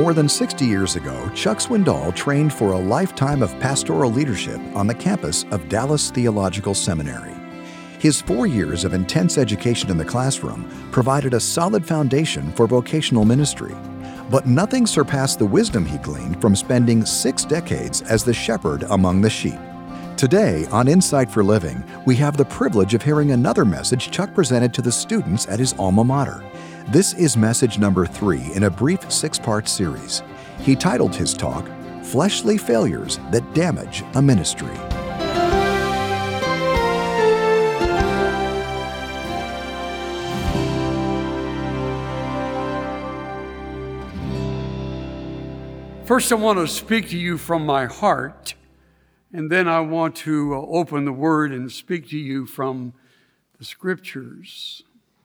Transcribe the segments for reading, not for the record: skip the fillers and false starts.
More than 60 years ago, Chuck Swindoll trained for a lifetime of pastoral leadership on the campus of Dallas Theological Seminary. His 4 years of intense education in the classroom provided a solid foundation for vocational ministry. But nothing surpassed the wisdom he gleaned from spending 6 decades as the shepherd among the sheep. Today, on Insight for Living, we have the privilege of hearing another message Chuck presented to the students at his alma mater. This is message number 3 in a brief 6-part series. He titled his talk, Fleshly Failures That Damage a Ministry. First, I want to speak to you from my heart, and then I want to open the Word and speak to you from the Scriptures.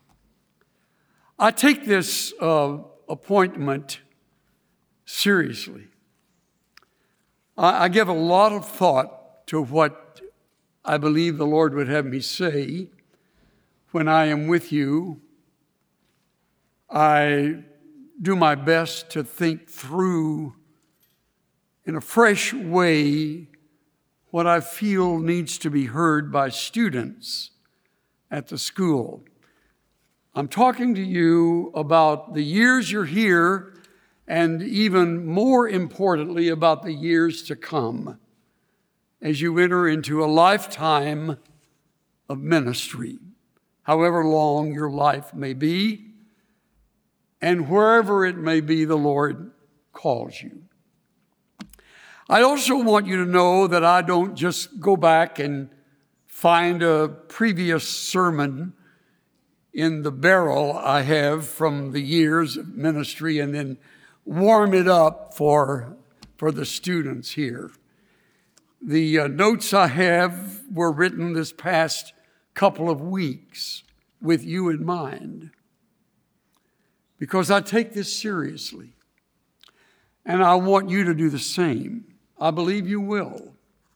I take this appointment seriously. I give a lot of thought to what I believe the Lord would have me say when I am with you. I do my best to think through in a fresh way what I feel needs to be heard by students at the school. I'm talking to you about the years you're here, and even more importantly, about the years to come as you enter into a lifetime of ministry, however long your life may be, and wherever it may be the Lord calls you. I also want you to know that I don't just go back and find a previous sermon in the barrel I have from the years of ministry and then warm it up for the students here. The notes I have were written this past couple of weeks with you in mind, because I take this seriously, and I want you to do the same. I believe you will.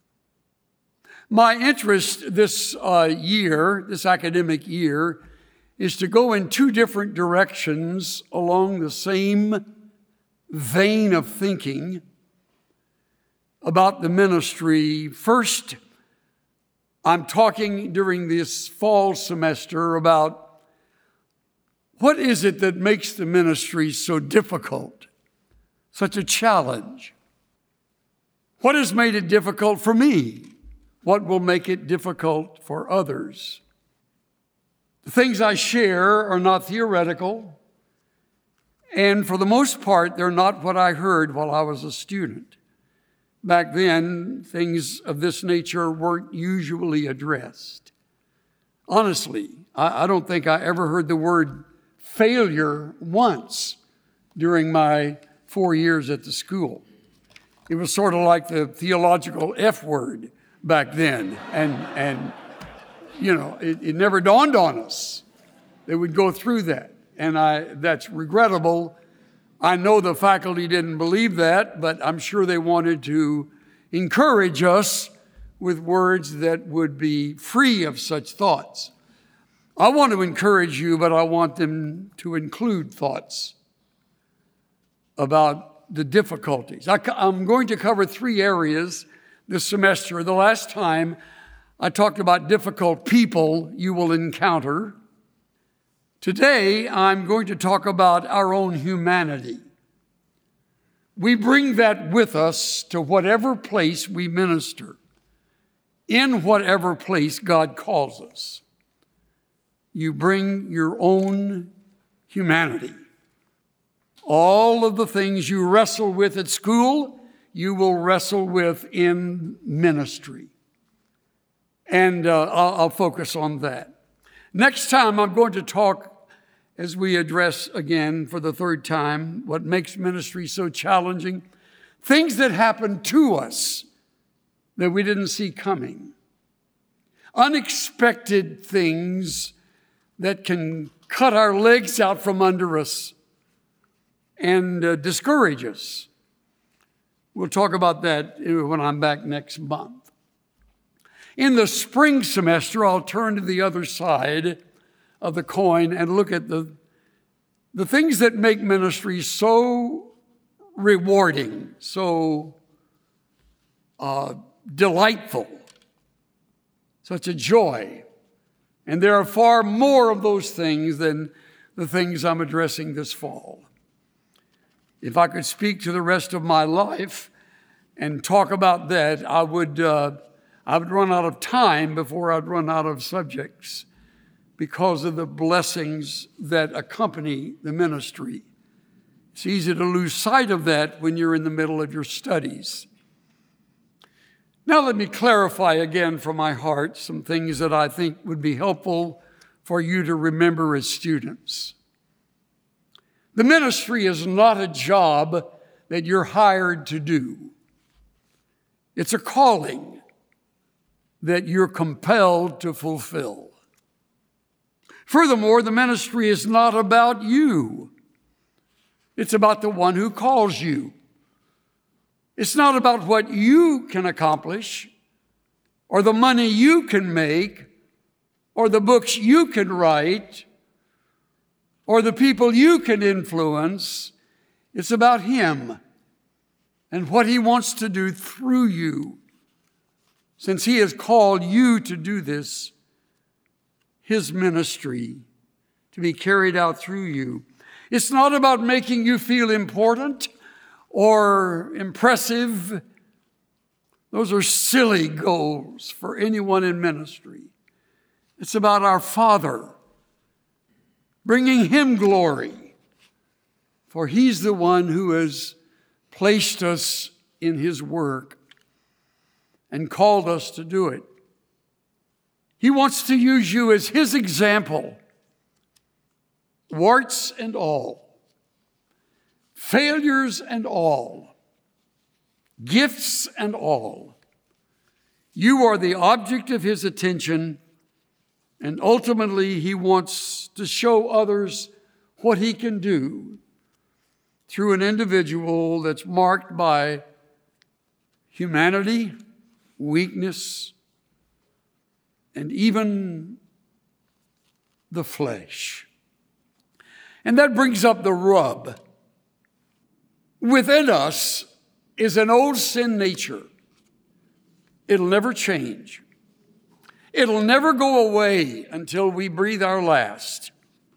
My interest this academic year, is to go in 2 different directions along the same vein of thinking about the ministry. First, I'm talking during this fall semester about what is it that makes the ministry so difficult, such a challenge. What has made it difficult for me? What will make it difficult for others? The things I share are not theoretical, and for the most part, they're not what I heard while I was a student. Back then, things of this nature weren't usually addressed. Honestly, I don't think I ever heard the word failure once during my 4 years at the school. It was sort of like the theological F word back then, and you know, it never dawned on us that we'd go through that. And that's regrettable. I know the faculty didn't believe that, but I'm sure they wanted to encourage us with words that would be free of such thoughts. I want to encourage you, but I want them to include thoughts about the difficulties. I'm going to cover 3 areas this semester. The last time I talked about difficult people you will encounter. Today, I'm going to talk about our own humanity. We bring that with us to whatever place we minister, in whatever place God calls us. You bring your own humanity. All of the things you wrestle with at school, you will wrestle with in ministry. And I'll focus on that. Next time, I'm going to talk, as we address again for the 3rd time, what makes ministry so challenging. Things that happen to us that we didn't see coming. Unexpected things that can cut our legs out from under us and discourage us. We'll talk about that when I'm back next month. In the spring semester, I'll turn to the other side of the coin and look at the things that make ministry so rewarding, so delightful, such a joy. And there are far more of those things than the things I'm addressing this fall. If I could speak to the rest of my life and talk about that, I would run out of time before I'd run out of subjects because of the blessings that accompany the ministry. It's easy to lose sight of that when you're in the middle of your studies. Now let me clarify again from my heart some things that I think would be helpful for you to remember as students. The ministry is not a job that you're hired to do. It's a calling that you're compelled to fulfill. Furthermore, the ministry is not about you. It's about the one who calls you. It's not about what you can accomplish, or the money you can make, or the books you can write, or the people you can influence. It's about Him and what He wants to do through you. Since He has called you to do this, His ministry, to be carried out through you. It's not about making you feel important or impressive. Those are silly goals for anyone in ministry. It's about our Father, bringing Him glory, for He's the one who has placed us in His work and called us to do it. He wants to use you as His example, warts and all, failures and all, gifts and all. You are the object of His attention, and ultimately He wants to show others what He can do through an individual that's marked by humanity, weakness, and even the flesh. And that brings up the rub. Within us is an old sin nature. It'll never change. It'll never go away until we breathe our last.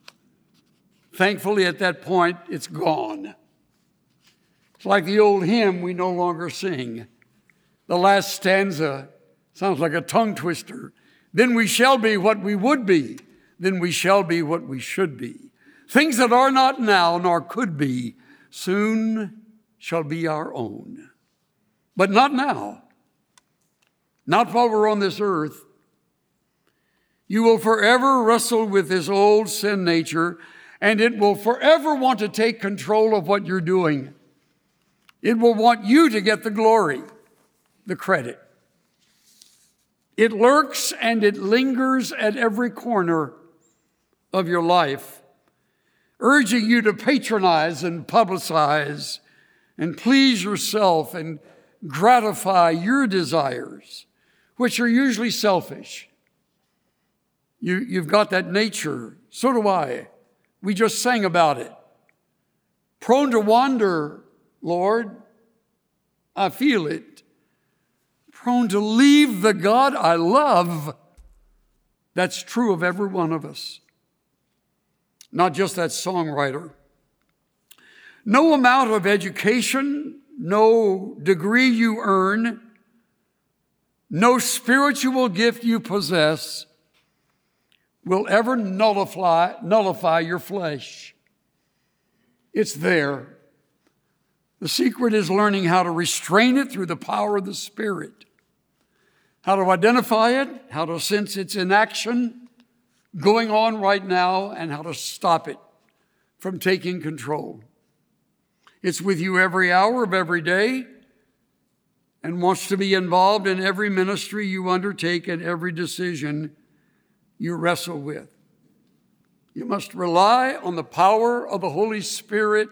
Thankfully, at that point, it's gone. It's like the old hymn we no longer sing. The last stanza sounds like a tongue twister. Then we shall be what we would be. Then we shall be what we should be. Things that are not now nor could be soon shall be our own. But not now. Not while we're on this earth. You will forever wrestle with this old sin nature, and it will forever want to take control of what you're doing. It will want you to get the glory, the credit. It lurks and it lingers at every corner of your life, urging you to patronize and publicize and please yourself and gratify your desires, which are usually selfish. You've got that nature. So do I. We just sang about it. Prone to wander, Lord. I feel it. Prone to leave the God I love. That's true of every one of us. Not just that songwriter. No amount of education, no degree you earn, no spiritual gift you possess will ever nullify your flesh. It's there. The secret is learning how to restrain it through the power of the Spirit, how to identify it, how to sense its inaction going on right now, and how to stop it from taking control. It's with you every hour of every day and wants to be involved in every ministry you undertake and every decision you wrestle with. You must rely on the power of the Holy Spirit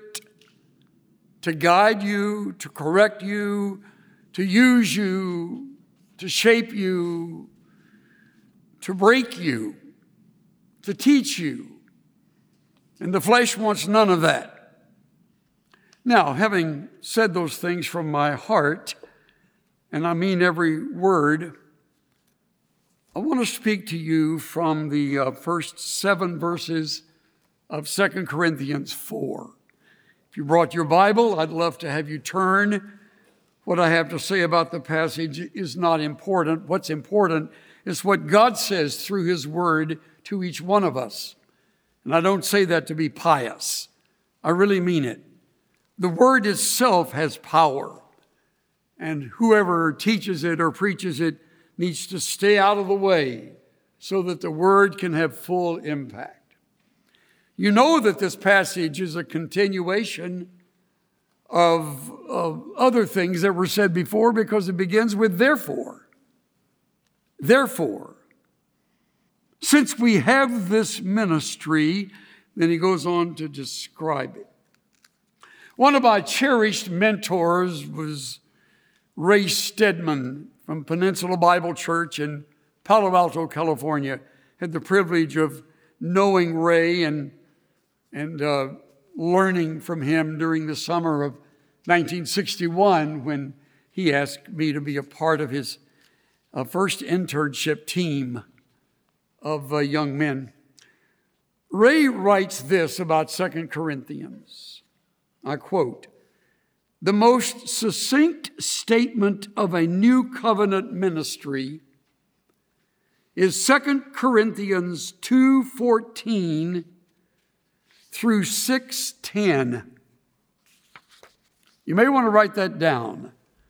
to guide you, to correct you, to use you, to shape you, to break you, to teach you. And the flesh wants none of that. Now, having said those things from my heart, and I mean every word, I want to speak to you from the first 7 verses of 2 Corinthians 4. If you brought your Bible, I'd love to have you turn. What I have to say about the passage is not important. What's important is what God says through His Word to each one of us. And I don't say that to be pious. I really mean it. The Word itself has power, and whoever teaches it or preaches it needs to stay out of the way so that the Word can have full impact. You know that this passage is a continuation of other things that were said before, because it begins with therefore. Therefore, since we have this ministry, then he goes on to describe it. One of my cherished mentors was Ray Stedman from Peninsula Bible Church in Palo Alto, California. Had the privilege of knowing Ray and learning from him during the summer of 1961 when he asked me to be a part of his first internship team of young men. Ray writes this about 2 Corinthians. I quote, "The most succinct statement of a new covenant ministry is 2 Corinthians 2:14 through 6:10. You may want to write that down.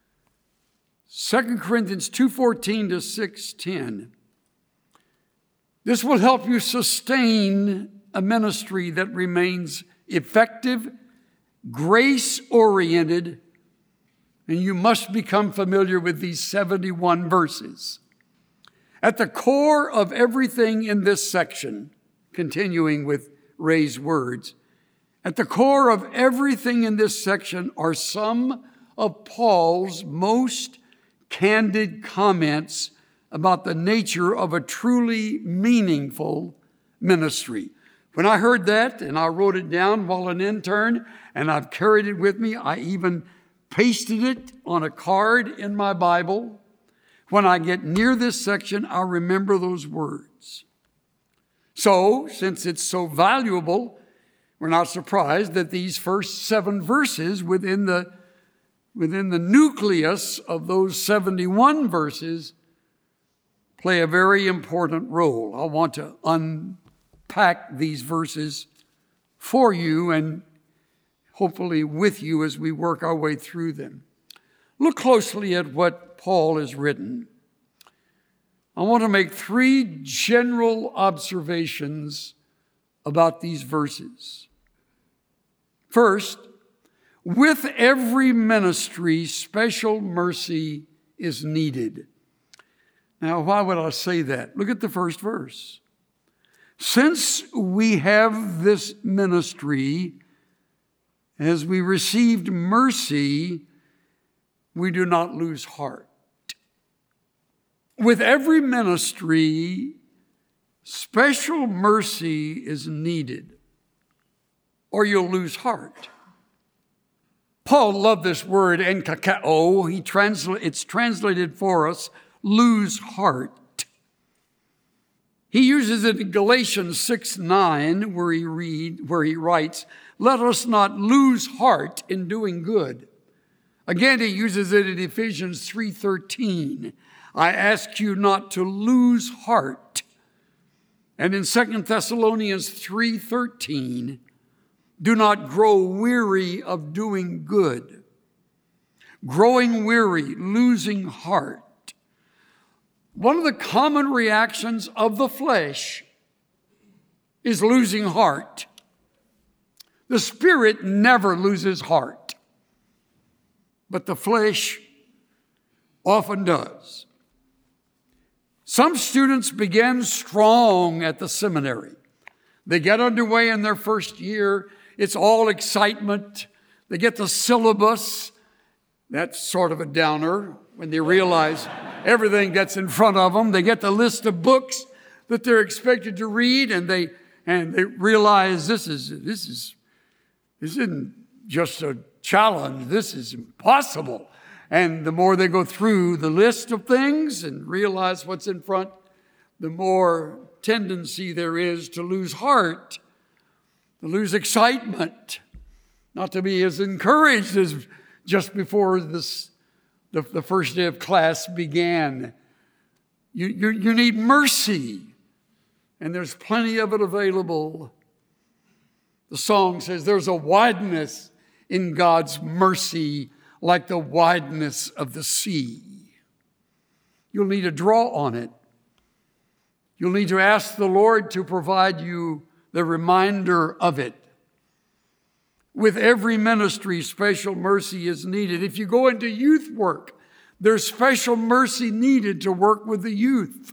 2 Corinthians 2:14 to 6:10. This will help you sustain a ministry that remains effective, grace-oriented, and you must become familiar with these 71 verses. At the core of everything in this section, continuing with Ray's words, at the core of everything in this section are some of Paul's most candid comments about the nature of a truly meaningful ministry. When I heard that, and I wrote it down while an intern, and I've carried it with me, I even pasted it on a card in my Bible. When I get near this section, I'll remember those words. So, since it's so valuable, we're not surprised that these first 7 verses within the nucleus of those 71 verses play a very important role. I want to unpack these verses for you and hopefully with you as we work our way through them. Look closely at what Paul has written. I want to make 3 general observations about these verses. First, with every ministry, special mercy is needed. Now, why would I say that? Look at the first verse. Since we have this ministry, as we received mercy, we do not lose heart. With every ministry, special mercy is needed, or you'll lose heart. Paul loved this word, enkakao. It's translated for us, lose heart. He uses it in Galatians 6:9, where he writes, "Let us not lose heart in doing good." Again, he uses it in Ephesians 3:13. "I ask you not to lose heart." And in 2 Thessalonians 3:13, "Do not grow weary of doing good." Growing weary, losing heart. One of the common reactions of the flesh is losing heart. The Spirit never loses heart, but the flesh often does. Some students begin strong at the seminary. They get underway in their first year. It's all excitement. They get the syllabus. That's sort of a downer when they realize everything that's in front of them. They get the list of books that they're expected to read, and they realize this isn't just a challenge. This is impossible. And the more they go through the list of things and realize what's in front, the more tendency there is to lose heart, to lose excitement, not to be as encouraged as just before the first day of class began. You need mercy, and there's plenty of it available. The song says there's a wideness in God's mercy like the wideness of the sea. You'll need to draw on it. You'll need to ask the Lord to provide you the reminder of it. With every ministry, special mercy is needed. If you go into youth work, there's special mercy needed to work with the youth.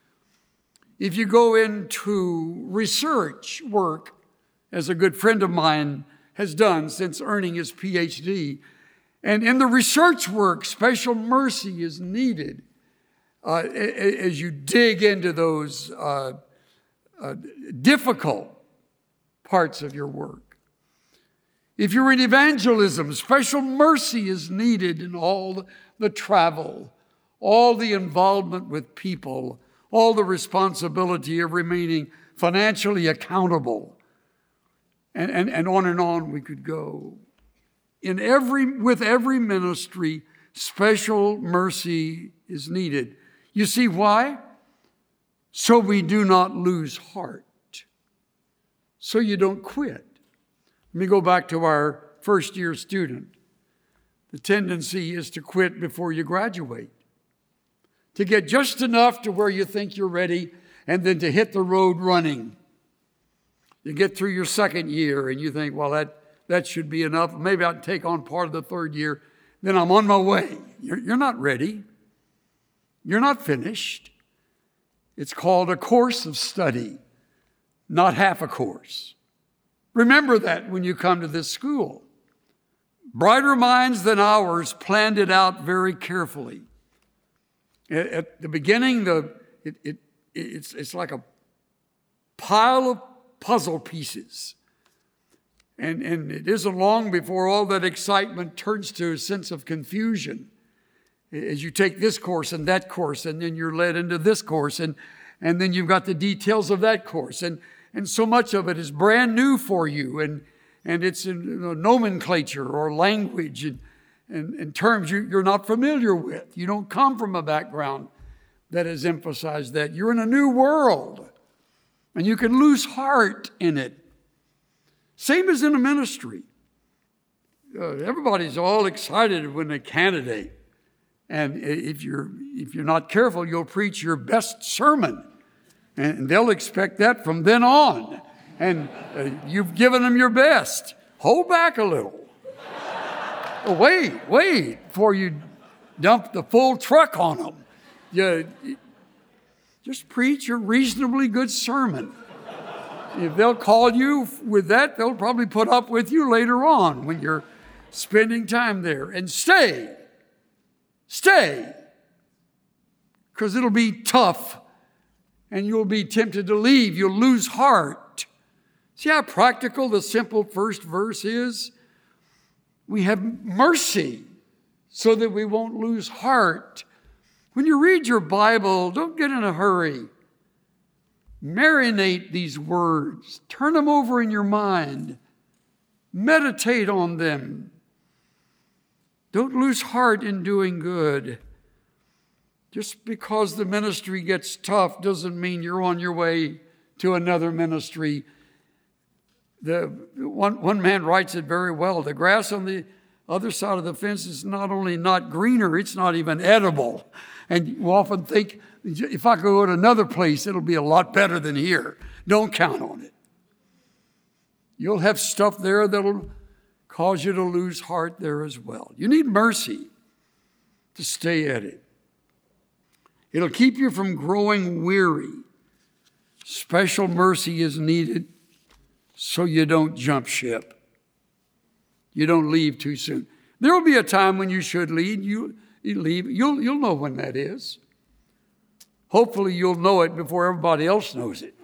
If you go into research work, as a good friend of mine has done since earning his PhD, and in the research work, special mercy is needed as you dig into those difficult parts of your work. If you're in evangelism, special mercy is needed in all the travel, all the involvement with people, all the responsibility of remaining financially accountable, and on we could go. With every ministry, special mercy is needed. You see why? So we do not lose heart. So you don't quit. Let me go back to our first year student. The tendency is to quit before you graduate, to get just enough to where you think you're ready, and then to hit the road running. You get through your second year and you think, well, that should be enough. Maybe I'll take on part of the third year. Then I'm on my way. You're not ready. You're not finished. It's called a course of study, not half a course. Remember that when you come to this school. Brighter minds than ours planned it out very carefully. At the beginning, it's like a pile of puzzle pieces. And it isn't long before all that excitement turns to a sense of confusion as you take this course and that course, and then you're led into this course, and then you've got the details of that course. And so much of it is brand new for you, and it's in nomenclature or language and terms you're not familiar with. You don't come from a background that has emphasized that. You're in a new world, and you can lose heart in it. Same as in a ministry. Everybody's all excited when they candidate. And if you're not careful, you'll preach your best sermon. And they'll expect that from then on. And you've given them your best. Hold back a little. Wait, before you dump the full truck on them. Just preach a reasonably good sermon. If they'll call you with that, they'll probably put up with you later on when you're spending time there. And stay, because it'll be tough and you'll be tempted to leave. You'll lose heart. See how practical the simple first verse is? We have mercy so that we won't lose heart. When you read your Bible, don't get in a hurry. Marinate these words. Turn them over in your mind. Meditate on them. Don't lose heart in doing good. Just because the ministry gets tough doesn't mean you're on your way to another ministry. One man writes it very well. The grass on the other side of the fence is not only not greener, it's not even edible. And you often think, if I go to another place, it'll be a lot better than here. Don't count on it. You'll have stuff there that'll cause you to lose heart there as well. You need mercy to stay at it. It'll keep you from growing weary. Special mercy is needed so you don't jump ship. You don't leave too soon. There will be a time when you should leave. You leave. You'll know when that is. Hopefully you'll know it before everybody else knows it.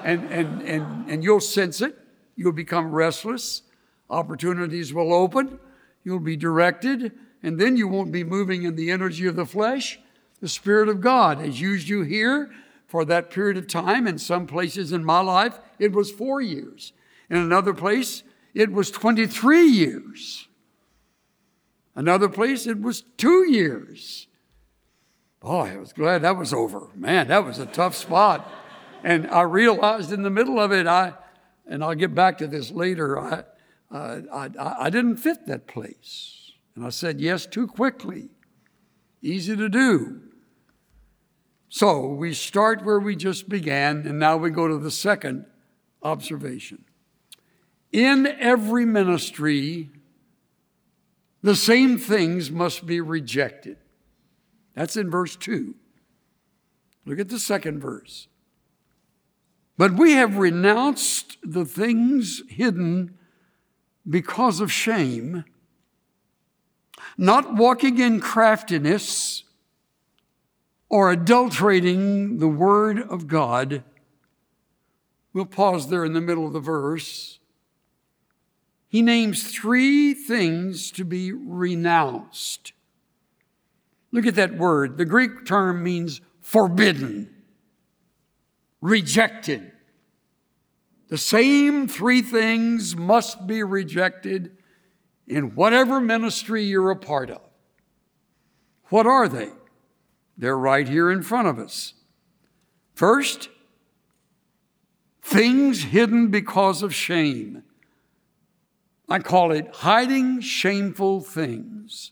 And you'll sense it. You'll become restless. Opportunities will open. You'll be directed, and then you won't be moving in the energy of the flesh. The Spirit of God has used you here for that period of time. In some places in my life, it was 4 years. In another place, it was 23 years. Another place, it was 2 years. Boy, I was glad that was over. Man, that was a tough spot. And I realized in the middle of it, and I'll get back to this later, I didn't fit that place. And I said yes too quickly. Easy to do. So we start where we just began, and now we go to the second observation. In every ministry, the same things must be rejected. That's in verse 2. Look at the second verse. But we have renounced the things hidden because of shame, not walking in craftiness or adulterating the word of God. We'll pause there in the middle of the verse. He names 3 things to be renounced. Look at that word. The Greek term means forbidden, rejected. The same 3 things must be rejected in whatever ministry you're a part of. What are they? They're right here in front of us. First, things hidden because of shame. I call it hiding shameful things.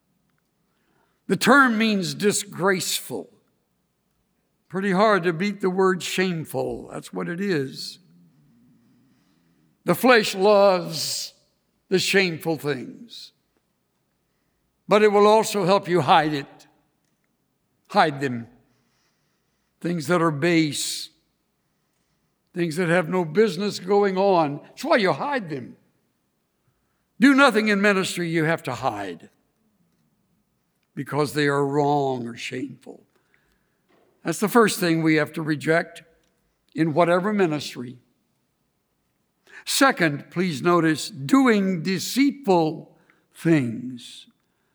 The term means disgraceful. Pretty hard to beat the word shameful. That's what it is. The flesh loves the shameful things, but it will also help you hide it. Hide them. Things that are base, things that have no business going on. That's why you hide them. Do nothing in ministry you have to hide because they are wrong or shameful. That's the first thing we have to reject in whatever ministry. Second, please notice, doing deceitful things,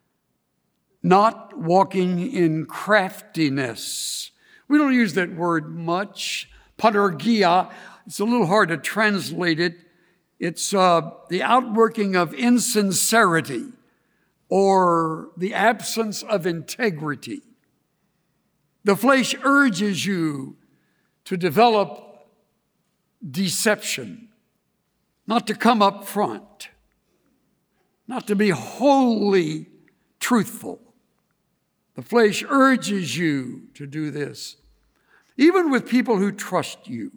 not walking in craftiness. We don't use that word much. Patergia, it's a little hard to translate it. It's the outworking of insincerity or the absence of integrity. The flesh urges you to develop deception, not to come up front, not to be wholly truthful. The flesh urges you to do this, even with people who trust you.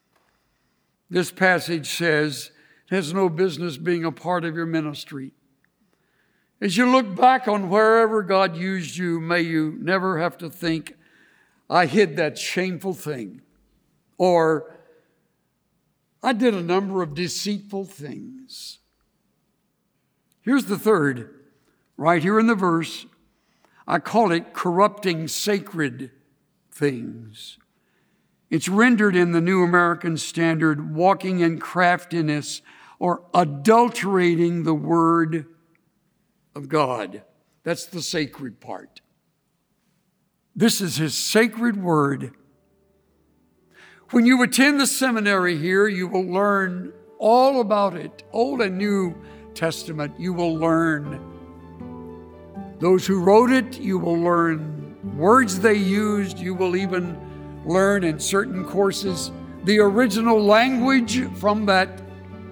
This passage says it has no business being a part of your ministry. As you look back on wherever God used you, may you never have to think, I hid that shameful thing, or I did a number of deceitful things. Here's the third, right here in the verse. I call it corrupting sacred things. It's rendered in the New American Standard, walking in craftiness or adulterating the word of God. That's the sacred part. This is His sacred word. When you attend the seminary here, you will learn all about it. Old and New Testament, you will learn. Those who wrote it, you will learn words they used. You will even learn in certain courses the original language from that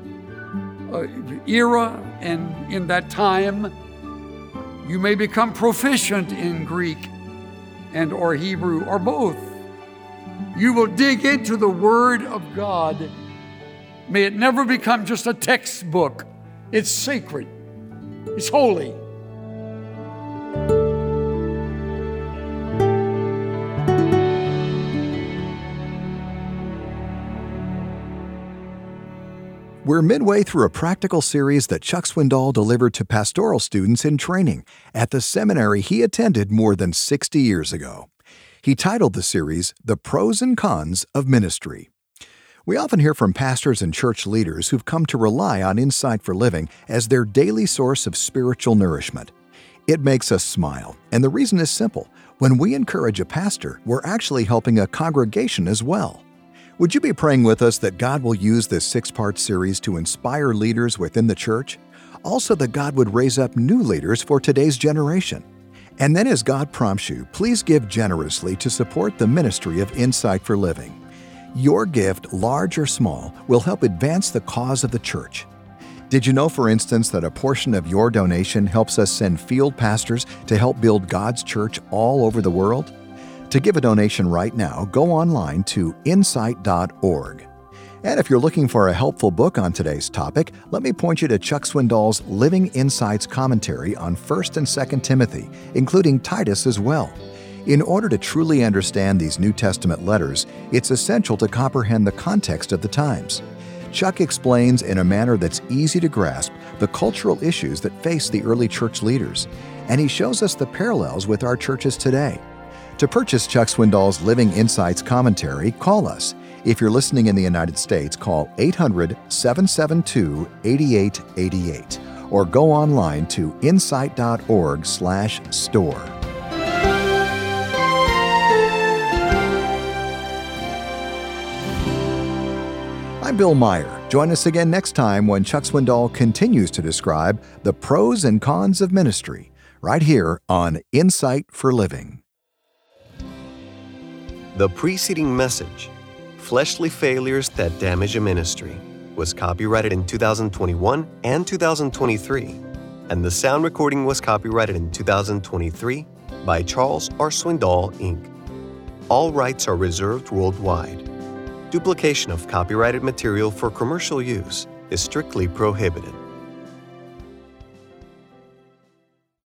era and in that time. You may become proficient in Greek and or Hebrew or both. You will dig into the Word of God. May it never become just a textbook. It's sacred. It's holy. We're midway through a practical series that Chuck Swindoll delivered to pastoral students in training at the seminary he attended more than 60 years ago. He titled the series, The Pros and Cons of Ministry. We often hear from pastors and church leaders who've come to rely on Insight for Living as their daily source of spiritual nourishment. It makes us smile, and the reason is simple. When we encourage a pastor, we're actually helping a congregation as well. Would you be praying with us that God will use this 6-part series to inspire leaders within the church? Also, that God would raise up new leaders for today's generation. And then as God prompts you, please give generously to support the ministry of Insight for Living. Your gift, large or small, will help advance the cause of the church. Did you know, for instance, that a portion of your donation helps us send field pastors to help build God's church all over the world? To give a donation right now, go online to insight.org. And if you're looking for a helpful book on today's topic, let me point you to Chuck Swindoll's Living Insights commentary on 1st and 2nd Timothy, including Titus as well. In order to truly understand these New Testament letters, it's essential to comprehend the context of the times. Chuck explains in a manner that's easy to grasp the cultural issues that face the early church leaders, and he shows us the parallels with our churches today. To purchase Chuck Swindoll's Living Insights commentary, call us. If you're listening in the United States, call 800-772-8888 or go online to insight.org/store. I'm Bill Meyer. Join us again next time when Chuck Swindoll continues to describe the pros and cons of ministry, right here on Insight for Living. The preceding message, Fleshly Failures That Damage a Ministry, was copyrighted in 2021 and 2023, and the sound recording was copyrighted in 2023 by Charles R. Swindoll, Inc. All rights are reserved worldwide. Duplication of copyrighted material for commercial use is strictly prohibited.